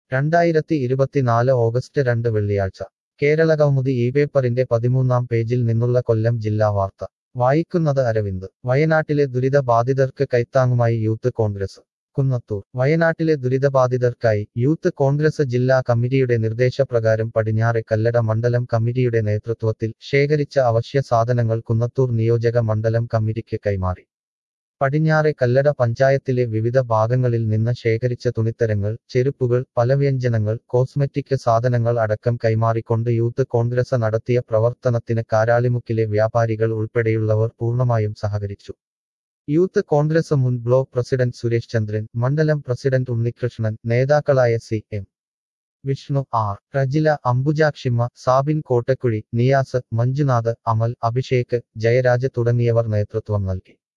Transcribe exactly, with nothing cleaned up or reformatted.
രണ്ടായിരത്തി ഇരുപത്തിനാല് ഓഗസ്റ്റ് രണ്ട് വെള്ളിയാഴ്ച കേരളകൗമുദി ഈ പേപ്പറിന്റെ പതിമൂന്നാം പേജിൽ നിന്നുള്ള കൊല്ലം ജില്ലാ വാർത്ത വായിക്കുന്നത് അരവിന്ദ് വയനാട്ടിലെ ദുരിതബാധിതർക്ക് കൈത്താങ്ങുമായി യൂത്ത് കോൺഗ്രസ് കുന്നത്തൂർ വയനാട്ടിലെ ദുരിതബാധിതർക്കായി യൂത്ത് കോൺഗ്രസ് ജില്ലാ കമ്മിറ്റിയുടെ നിർദ്ദേശപ്രകാരം പടിഞ്ഞാറെ കല്ലട മണ്ഡലം കമ്മിറ്റിയുടെ നേതൃത്വത്തിൽ ശേഖരിച്ച അവശ്യ സാധനങ്ങൾ കുന്നത്തൂർ നിയോജക മണ്ഡലം കമ്മിറ്റിക്ക് കൈമാറി പടിഞ്ഞാറെ കല്ലട പഞ്ചായത്തിലെ വിവിധ ഭാഗങ്ങളിൽ നിന്ന് ശേഖരിച്ച തുണിത്തരങ്ങൾ ചെരുപ്പുകൾ പലവ്യഞ്ജനങ്ങൾ കോസ്മെറ്റിക് സാധനങ്ങൾ അടക്കം കൈമാറിക്കൊണ്ട് യൂത്ത് കോൺഗ്രസ് നടത്തിയ പ്രവർത്തനത്തിന് കാരാളിമുക്കിലെ വ്യാപാരികൾ ഉൾപ്പെടെയുള്ളവർ പൂർണ്ണമായും സഹകരിച്ചു യൂത്ത് കോൺഗ്രസ് മുൻ ബ്ലോക്ക് പ്രസിഡന്റ് സുരേഷ് ചന്ദ്രൻ മണ്ഡലം പ്രസിഡന്റ് ഉണ്ണികൃഷ്ണൻ നേതാക്കളായ C M Vishnu R Rejila അംബുജാക്ഷിമ്മ സാബിൻ കോട്ടക്കുഴി നിയാസ് മഞ്ജുനാഥ് അമൽ അഭിഷേക് ജയരാജ് തുടങ്ങിയവർ നേതൃത്വം നൽകി